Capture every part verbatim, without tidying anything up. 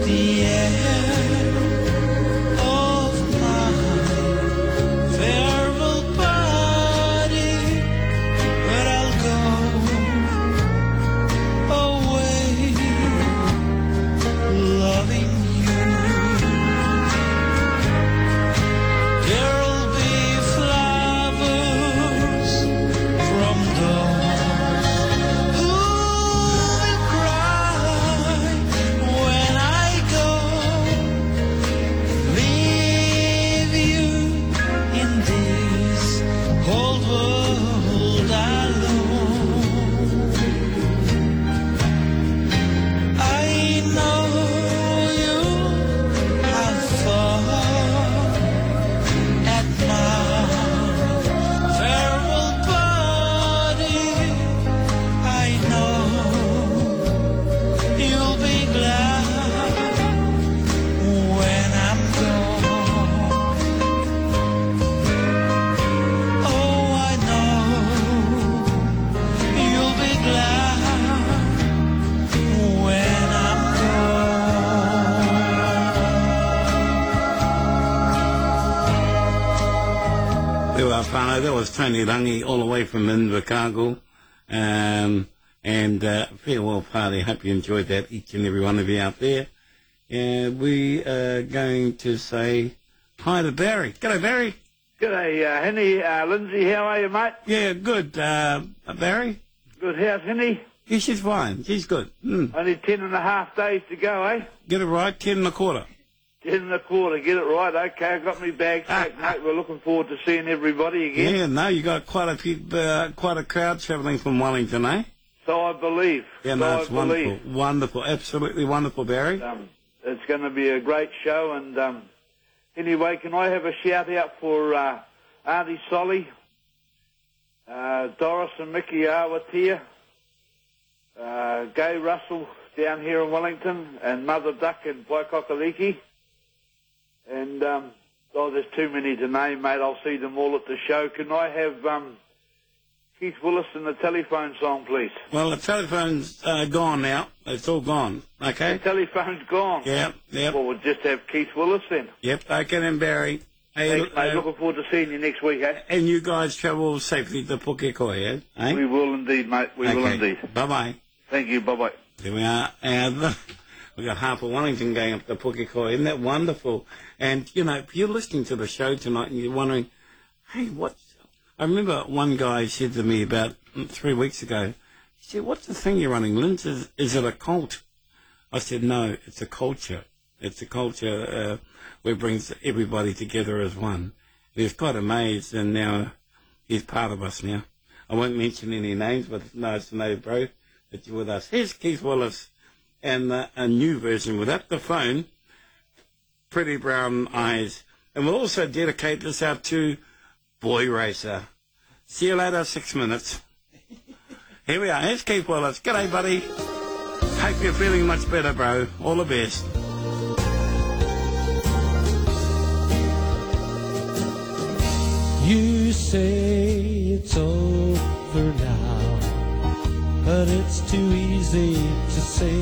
the end of my farewell party, but I'll go away loving you. There'll be flowers from those who will cry when I go, leave you in this cold world alone. I know you have fun at my farewell party. I know you'll be glad when I'm gone. Oh, I know you'll be glad when I'm gone. There are whānau, that was Tony Rangi all the way from Invercargill. Um, and uh, farewell party. Hope you enjoyed that, each and every one of you out there. And we are going to say hi to Barry. G'day, Barry. G'day, uh, Henny. Uh, Lindsay, how are you, mate? Yeah, good. Uh, Barry? Good. How's Henny? Yeah, she's fine. She's good. Mm. Only ten and a half days to go, eh? Get it right, ten and a quarter. Ten and a quarter. Get it right. Okay, I've got my bag packed, mate. We're looking forward to seeing everybody again. Yeah, no, you got quite a few, uh, quite a crowd travelling from Wellington, eh? So I believe. Yeah, so no, I it's wonderful. believe. Wonderful. Absolutely wonderful, Barry. Um, it's going to be a great show. And um, anyway, can I have a shout out for uh, Auntie Solly, uh, Doris and Mickey Awatia, uh, Gay Russell down here in Wellington, and Mother Duck in Waikakaliki. And, um, oh, there's too many to name, mate. I'll see them all at the show. Can I have um, Keith Willis and the telephone song, please? Well, the telephone's uh, gone now. It's all gone, okay? The telephone's gone. Yep, yep. Well, we'll just have Keith Willis then. Yep, okay then, Barry. Hey, Thanks, mate. uh, Looking forward to seeing you next week, eh? and you guys travel safely to Pukekohe, eh? eh? We will indeed, mate. We will Okay. indeed. Bye-bye. Thank you. Bye-bye. There we are. And we got half of Wellington going up to Pukekohe. Isn't that wonderful? And, you know, if you're listening to the show tonight and you're wondering, hey, what's... I remember one guy said to me about three weeks ago, he said, what's the thing you're running, Linz? Is, is it a cult? I said, no, it's a culture. It's a culture uh, where it brings everybody together as one. He was quite amazed, and now he's part of us now. I won't mention any names, but it's nice to know, bro, that you're with us. Here's Keith Willis and uh, a new version without the phone, Pretty Brown Eyes. And we'll also dedicate this out to Boy Racer. See you later, six minutes. Here we are. Here's Keith Willis. G'day, buddy. Hope you're feeling much better, bro. All the best. You say it's over now, but it's too easy to say.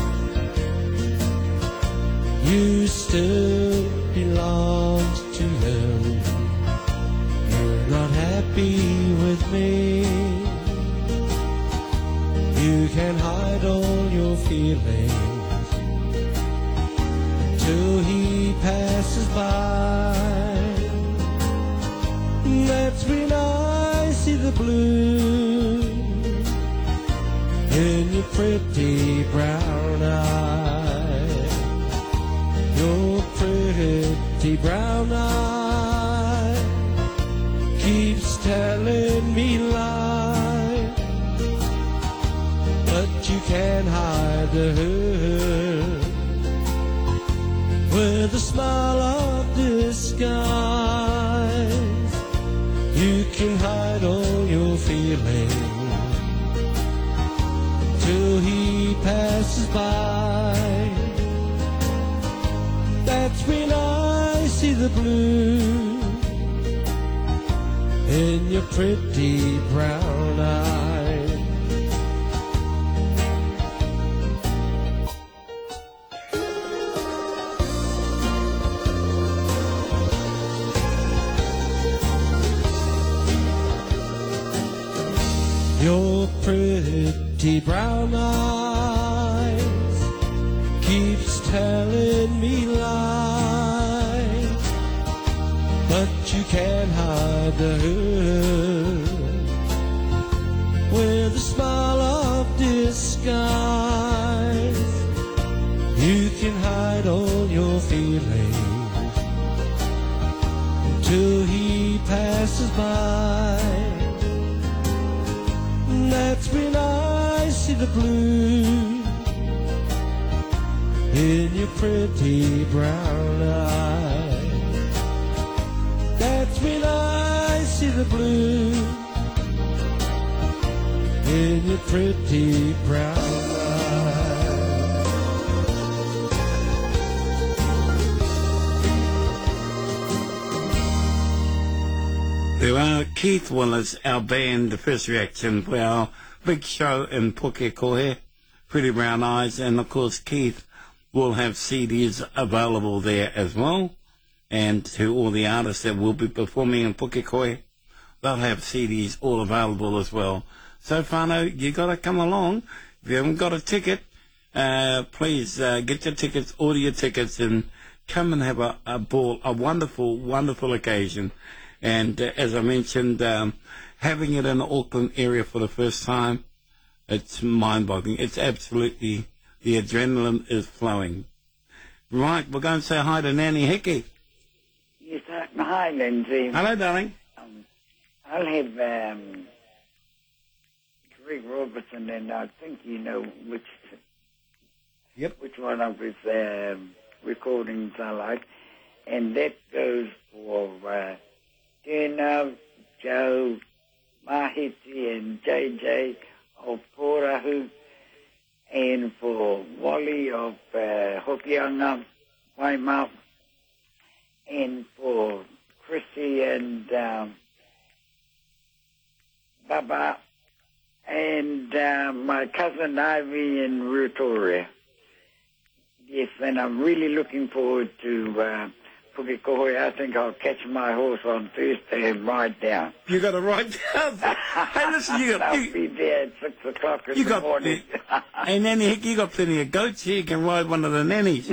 You still belong to him. You're not happy with me. You can hide all your feelings till he passes by. That's when I see the blue in your pretty brown eyes. Your pretty brown eye keeps telling me lies, but you can't hide the hurt with a smile of disguise. You can hide all your feelings till he passes by. That's when I see the blue in your pretty brown eyes. Your pretty brown eyes keeps telling me lies, but you can't hide the hurt with a smile of disguise. You can hide all your feelings until he passes by. That's when I see the blue in your pretty brown eyes. That's when I see the blue in your pretty brown eyes. There are Keith Willis, our band, the First Reaction, for our big show in Pukekohe, Pretty Brown Eyes, and of course Keith will have C Ds available there as well, and to all the artists that will be performing in Pukekohe, they'll have C Ds all available as well. So whānau, you got to come along. If you haven't got a ticket, uh, please uh, get your tickets, order your tickets, and come and have a, a ball, a wonderful, wonderful occasion. And uh, as I mentioned, um, having it in the Auckland area for the first time, it's mind-boggling. It's absolutely, the adrenaline is flowing. Right, we're going to say hi to Nanny Hickey. Yes, uh, hi, Lindsay. Hello, darling. Um, I'll have um, Greg Robertson, and I think you know which Yep. which one of his um, recordings I like. And that goes for uh, Tēnā, Joe, Mahiti, and J J of Porahu, and for Wally of uh, Hokianga, Waimau, and for Chrissy and um, Baba, and uh, my cousin Ivy in Rutoria. Yes, and I'm really looking forward to uh, Pukekohe. I think I'll catch my horse on Thursday and ride down. You got to ride down. Hey, listen, you got... I'll You, be there at six o'clock in you the got... morning. Hey, Nanny Hickey, you got plenty of goats here. You can ride one of the nannies.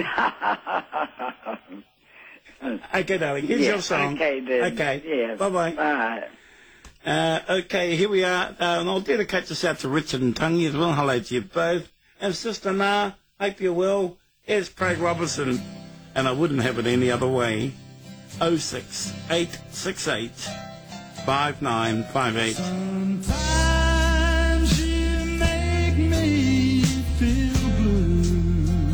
Okay, darling, here's Yeah, your song. okay, then. Okay, Yeah. bye-bye. Bye. Uh, okay, here we are. Uh, and I'll dedicate this out to Richard and Tangi as well. Hello to you both. And Sister Na, hope you're well. Here's Craig Robertson, and I wouldn't have it any other way. oh six eight six eight five nine five eight. Sometimes you make me feel blue.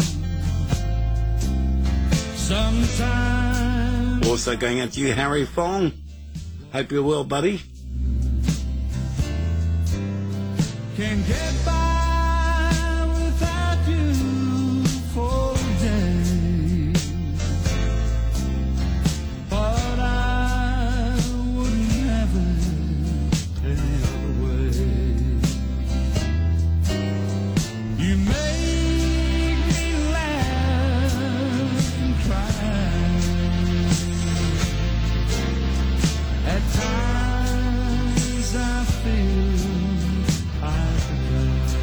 Sometimes Also going out to you, Harry Fong. Hope you're well, buddy. can't get by without you for a day. But I wouldn't have it any other way. You make me laugh and cry. At times I feel I could die.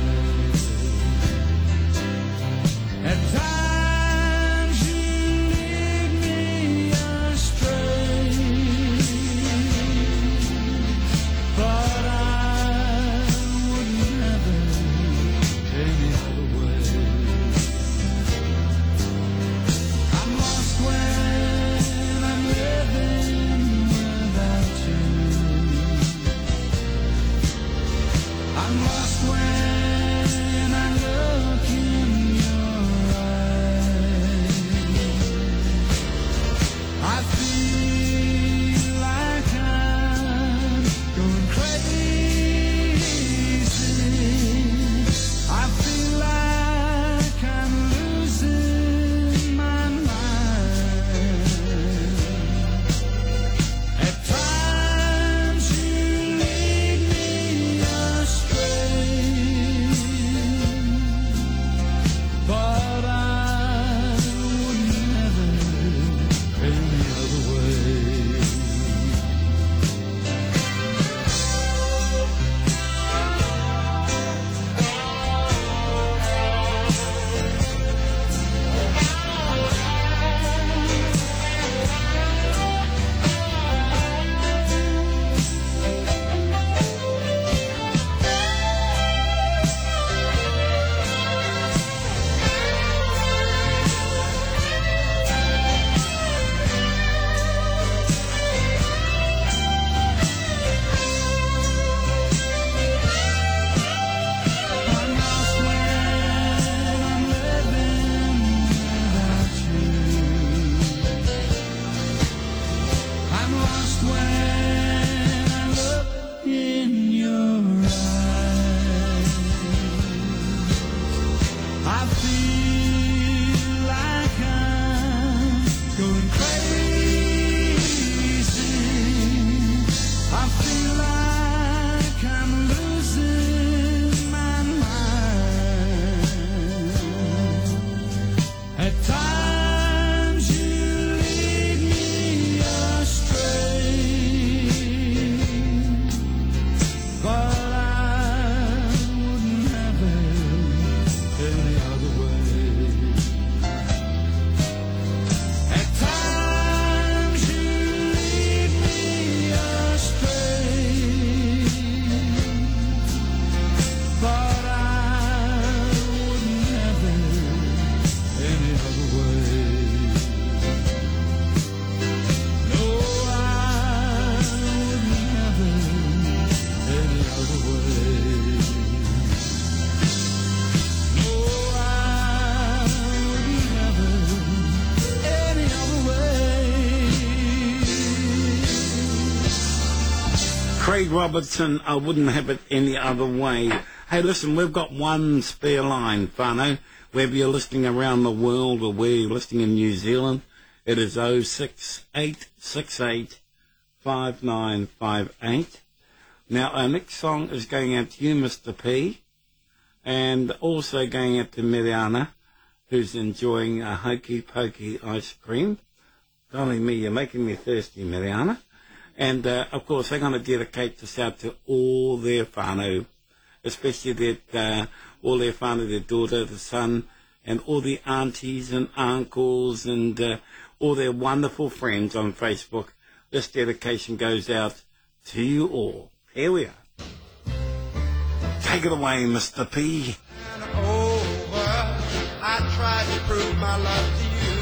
Craig Robertson, I wouldn't have it any other way. Hey, listen, we've got one spare line, whānau. Whether you're listening around the world or where you're listening in New Zealand, it is oh six eight six eight five nine five eight. Now, our next song is going out to you, Mister P, and also going out to Miriana, who's enjoying a hokey pokey ice cream. Golly me, you're making me thirsty, Miriana. And, uh, of course, they're going to dedicate this out to all their whānau, especially their, uh, all their whānau, their daughter, the son, and all the aunties and uncles and uh, all their wonderful friends on Facebook. This dedication goes out to you all. Here we are. Take it away, Mister P. Over, I tried to prove my love to you.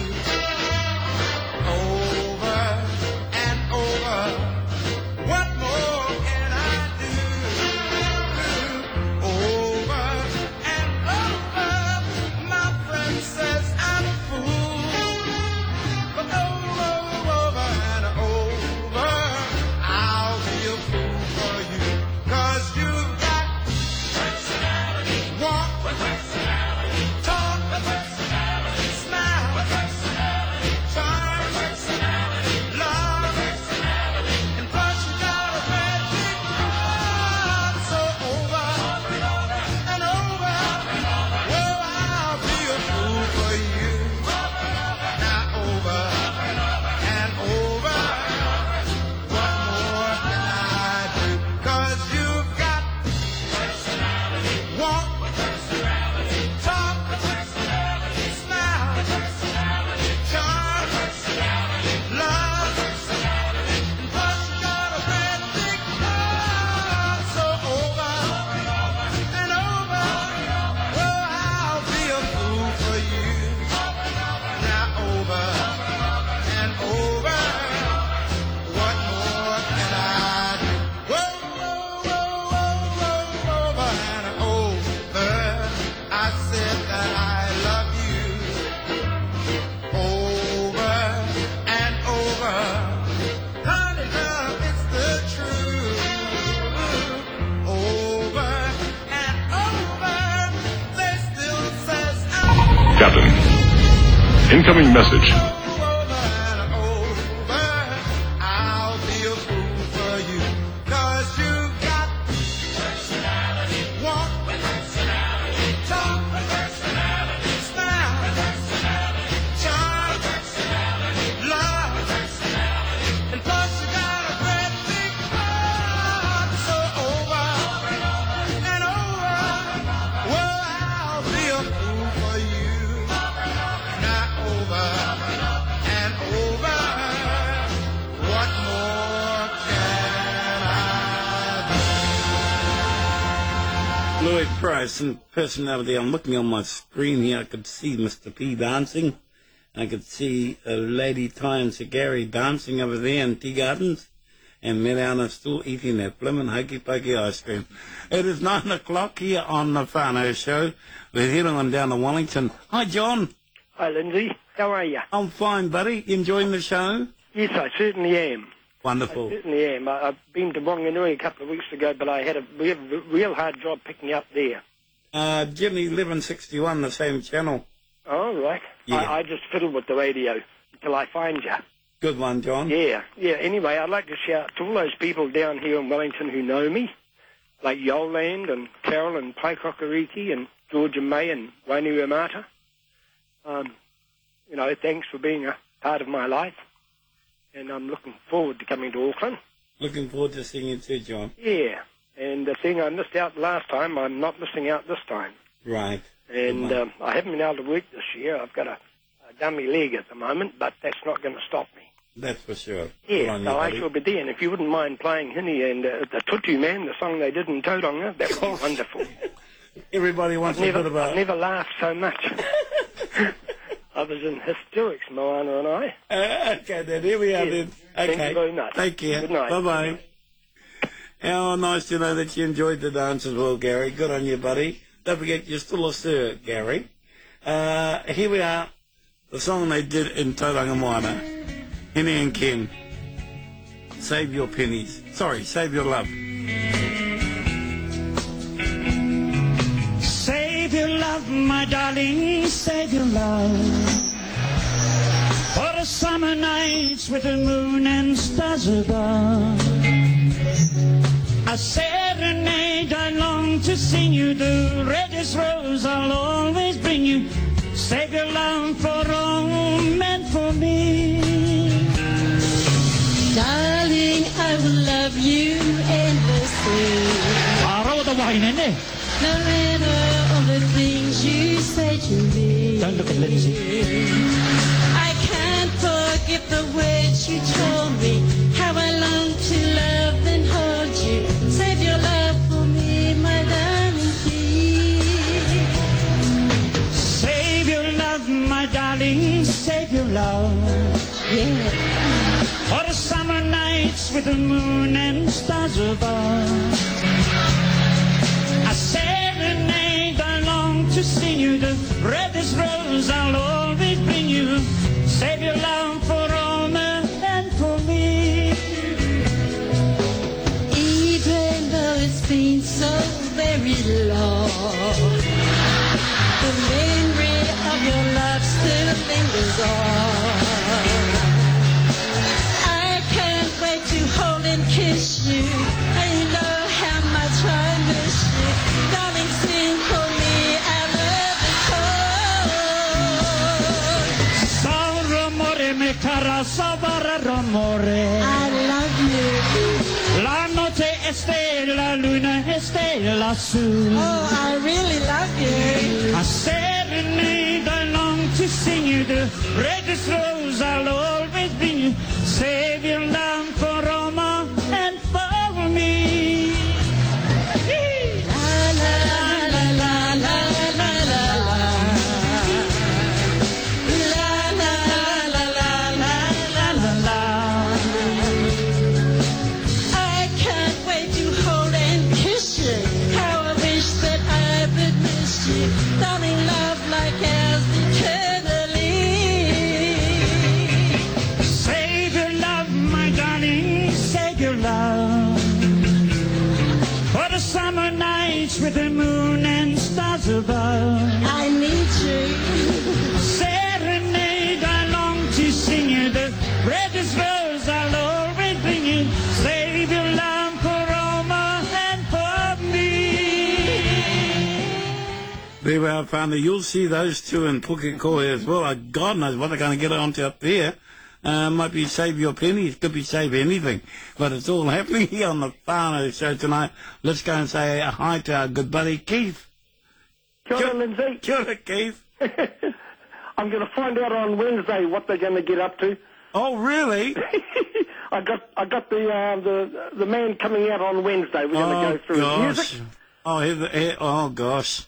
Over and over, what more can I do? Over and over, my friend says I'm a fool. But over, over and over, I'll be a fool for you. 'Cause you've got personality, walk with personality, talk with personality, smile with personality, charm with personality, love with personality, and plus you got a red big heart. So over and over and over, well, I'll be a fool for you. Now over and over, what more can I do? 'Cause you've got personality, walk with personality, talk with personality, smile with personality, charm with personality, love with personality, and plus you got a red big heart. So over and over, well, I'll be a fool for you. Now over and over, what more can I do? Whoa, whoa, whoa, whoa, whoa, over and over, I said that I love you. Over and over, honey, love, it's the truth. Over and over, they still says I'm Captain. Incoming message. over and over, I'll be a fool for you. 'Cause you've got personality, walk with personality, talk with personality, smile with personality, charm with personality, love with personality, and plus you got a great big heart. So over and over, well, I'll be a fool for you. Not over and over, what more can I do? Lloyd Price and personality. I'm looking on my screen here. I could see Mister P dancing. I could see uh, Lady Ty and Sir Gary dancing over there in Tea Gardens. And Miriana still eating that blimmin' hokey pokey ice cream. It is nine o'clock here on the whānau show. We're heading on down to Wellington. Hi, John. Hi, Lindsay. How are you? I'm fine, buddy. You enjoying the show? Yes, I certainly am. I Wonderful. certainly am. I, I've been to Wanganui a couple of weeks ago, but I had a real, real hard job picking up there. Uh, Jimmy eleven sixty-one, the same channel. All right. Yeah. I, I just fiddle with the radio until I find you. Good one, John. Yeah, yeah. Anyway, I'd like to shout to all those people down here in Wellington who know me, like Yoland and Carol and Paikokariki and Georgia May and Waini Ramata. Um, you know, thanks for being a part of my life. And I'm looking forward to coming to Auckland. Looking forward to seeing you too, John. Yeah. And the thing I missed out last time, I'm not missing out this time. Right. And Good one. um, I haven't been able to work this year. I've got a, a dummy leg at the moment, but that's not going to stop me. That's for sure. Good Yeah, on so you, I buddy. shall be there. And if you wouldn't mind playing Hini and uh, the Tutu Man, the song they did in Tauranga, that would be wonderful. Everybody wants I've a never, bit about... I've never laughed so much. I was in hysterics, Moana and I. Uh, okay, then here we are Yes. then. Thank Okay. you very much. Take care. Good night. Bye-bye. How nice to know that you enjoyed the dance as well, Gary. Good on you, buddy. Don't forget, you're still a sir, Gary. Uh, here we are. The song they did in Tauranga Moana. Henny and Ken. Save your pennies. Sorry, save your love. my darling, save your love. For the summer nights with the moon and stars above. A serenade I long to sing you. The reddest rose I'll always bring you. Save your love for all meant for me. Darling, I will love you endlessly. Araw the wine, isn't it? No matter all the things you say to me. Don't look at Lindsay. I can't forget the words you told me. How I long to love and hold you. Save your love for me, my darling, please. Save your love, my darling, save your love. Yeah. For the summer nights with the moon and stars above. A serenade I long to sing you. The reddest rose I'll always bring you. Save your love for all men and for me. Even though it's been so very long, the memory of your love still lingers on. I can't wait to hold and kiss you. And you know how much I miss you. Darling, sing for me, I love it so. Amore me cara sabara amore. I love you. La notte è stella, luna è stella su. Oh, I really love you. A serenade I long to sing you. The reddest rose I'll always bring you. Save your love for Roma and for me. La la la la la la la la. La la la la la la la. I can't wait to hold and kiss you. How I wish that I would miss you. Darling, love like ours eternally. Save your love, my darling, save your love. For the summer nights with the moon and stars above. I need you. Serenade I long to sing you. The reddest rose I'll always bring you. Save your love for Roma and for me. There we are, Father. You'll see those two in Pukekohe as well. Uh, God knows what they're going to get onto up there. Uh, might be Save Your Pennies, could be Save Anything. But it's all happening here on the Whānau Show tonight. Let's go and say hi to our good buddy Keith. Kia ora, Lindsay. Kia ora, Keith. I'm going to find out on Wednesday what they're going to get up to. Oh, really? I got I got the uh, the the man coming out on Wednesday. We're going to Oh, go through gosh. his music. Oh, he, he, oh, gosh.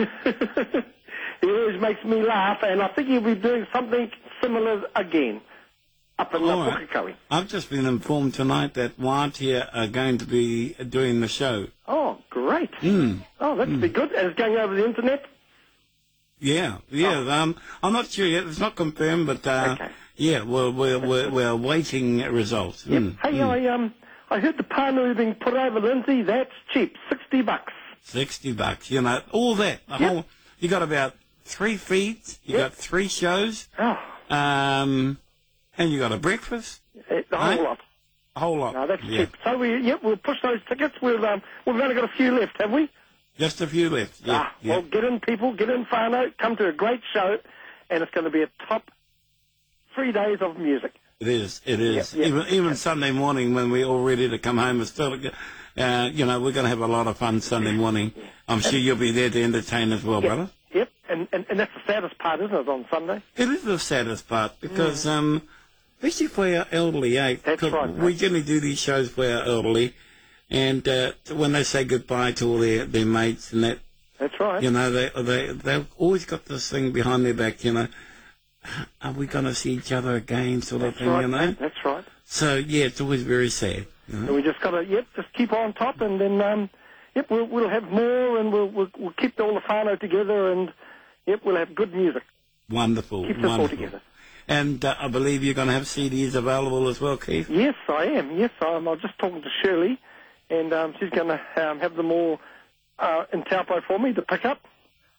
He always makes me laugh, and I think he'll be doing something similar again up in the All right. Pukekohe. I've just been informed tonight that Wātea are going to be doing the show. Oh, great. Mm. Oh, that'd be good. And it's going over the internet? Yeah, yeah. Oh. Um, I'm not sure yet. It's not confirmed, but uh, Okay. yeah, we're we're we're, we're waiting results. Yep. Mm, Hey, mm. I um, I heard the Pānui being put over, Lindsay. That's cheap. Sixty bucks. Sixty bucks. You know, all that. The Yep. whole. You got about three feeds. You Yep. got three shows. Oh, Um, and you got a breakfast. eh, the whole Right. lot. A whole lot. No, that's yeah. cheap. So we, yep, we'll push those tickets. We'll um, we've only got a few left, have we? Just a few left. Yeah. Ah, yeah. well, get in, people. Get in, whānau. Come to a great show, and it's going to be a top three days of music. It is. It is. Yeah, yeah. Even even Sunday morning when we're all ready to come home, it's still, uh, you know, we're going to have a lot of fun Sunday morning. I'm sure you'll be there to entertain as well, Yep. brother. Yep, and, and and that's the saddest part, isn't it, on Sunday? It is the saddest part because, um, especially for our elderly, eh? That's 'cause right, We mate. generally do these shows for our elderly, and uh, when they say goodbye to all their, their mates and that, That's right. you know, they they they've always got this thing behind their back, you know. Are we going to see each other again, sort of That's thing, right, you know? mate. That's right. So yeah, it's always very sad. You know? And we just got to, yep, just keep on top, and then, um, yep, we'll, we'll have more, and we'll, we'll, we'll keep all the whānau together, and, yep, we'll have good music. Wonderful, Keep us all wonderful. together. And uh, I believe you're going to have C Ds available as well, Keith. Yes, I am. Yes, I am. I was just talking to Shirley, and um, she's going to um, have them all uh, in Taupo for me to pick up.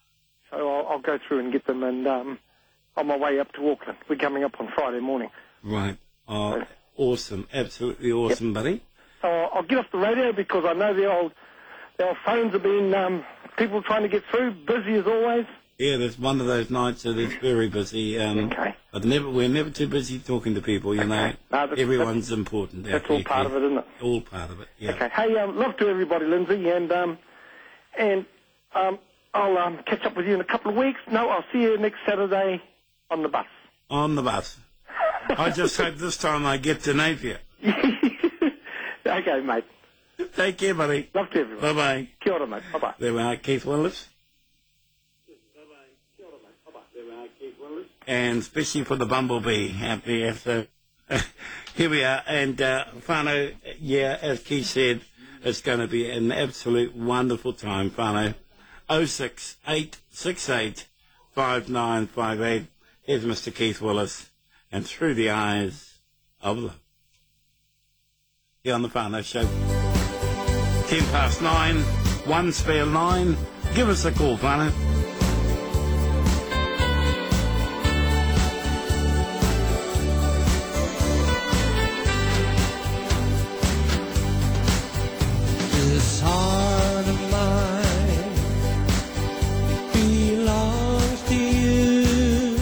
So I'll, I'll go through and get them, and um, on my way up to Auckland. We're coming up on Friday morning. Right. Oh, awesome. Absolutely awesome, buddy. So I'll, I'll get off the radio because I know the old, the old phones have been, um, people trying to get through, busy as always. Yeah, there's one of those nights that is very busy. Um, Okay. But never, we're never too busy talking to people, you know. No, that's- Everyone's important. out That's all there, part Keith. of it, isn't it? All part of it, yeah. Okay. Hey, um, love to everybody, Lindsay, and um, and um, I'll um, catch up with you in a couple of weeks. No, I'll see you next Saturday on the bus. On the bus. I just hope this time I get to Napier. Okay, mate. Take care, buddy. Love to everyone. Bye-bye. Kia ora, mate. Bye-bye. There we are, Keith Willis. And especially for the bumblebee out there. So here we are. And uh, Whānau, yeah, as Keith said, it's going to be an absolute wonderful time, Whānau. oh six eight six eight five nine five eight. Here's Mister Keith Willis. And Through the Eyes of Love. Here on the Whānau Show. Ten past nine, one spare line. Give us a call, Whānau. This heart of mine belongs to you.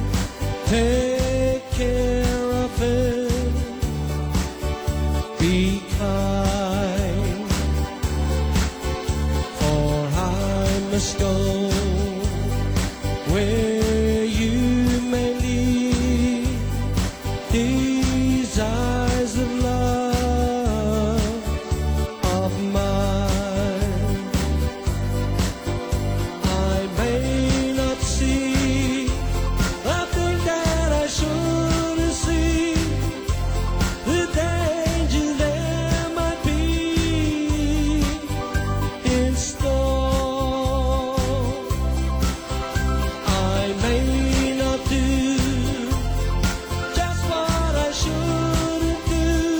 Take care of it. Be kind, for I must go where you may lead. These eyes of love of mine, I may not see the thing that I should have seen, the danger there might be in store. I may not do just what I shouldn't do,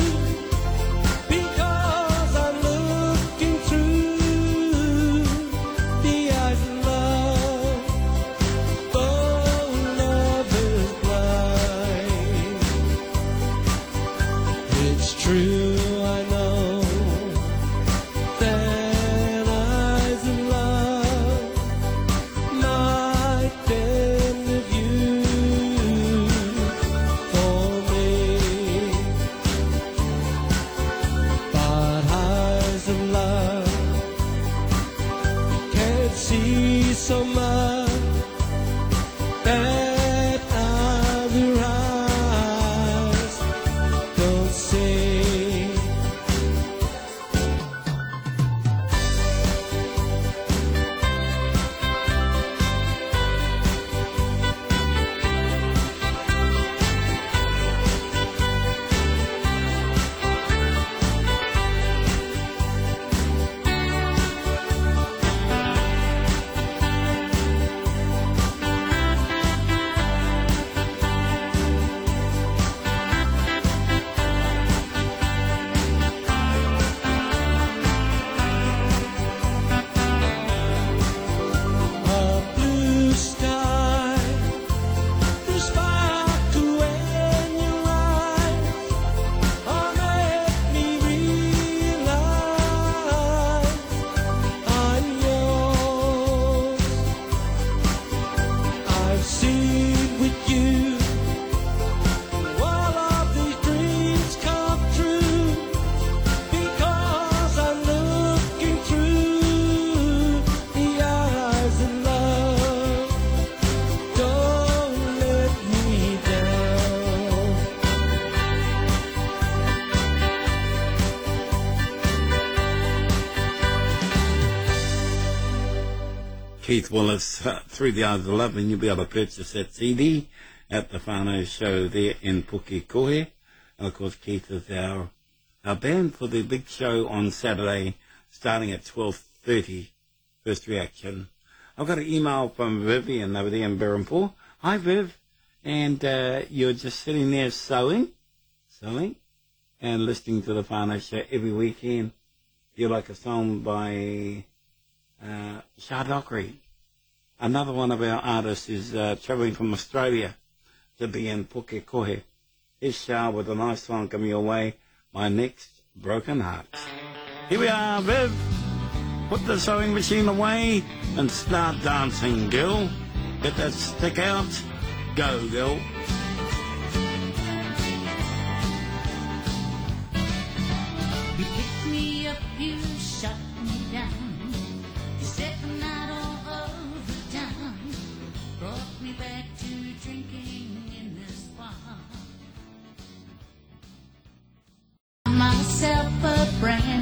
because I'm looking through the eyes of love. Though love is blind, it's true, I know, that eyes of love might bend the view for me. But eyes of love can't see so much that other eyes don't see. A blue sky, the sparkle in your eyes, oh, make me realize I'm yours. I've seen with you all of these dreams come true, because I'm looking through the eyes of love. Don't let me down. Keith Willis, uh, Through the Eyes of Love, and you'll be able to purchase that C D at the Whānau Show there in Pukekohe. And of course, Keith is our, our band for the big show on Saturday, starting at twelve thirty, First Reaction. I've got an email from Vivian over there in Berhampore. Hi, Viv. And uh, you're just sitting there sewing, sewing, and listening to the Whānau Show every weekend. You like a song by uh, Shah Dockery. another one of our artists is uh, travelling from Australia to be in Pukekohe. Here's Shah with a nice song coming your way, My Next Broken Heart. Here we are, Viv. Put the sewing machine away and start dancing, girl. Get that stick out. Go, girl. You picked me up, you shut me down. You set the night all over town. Brought me back to drinking in this bar. Myself a brand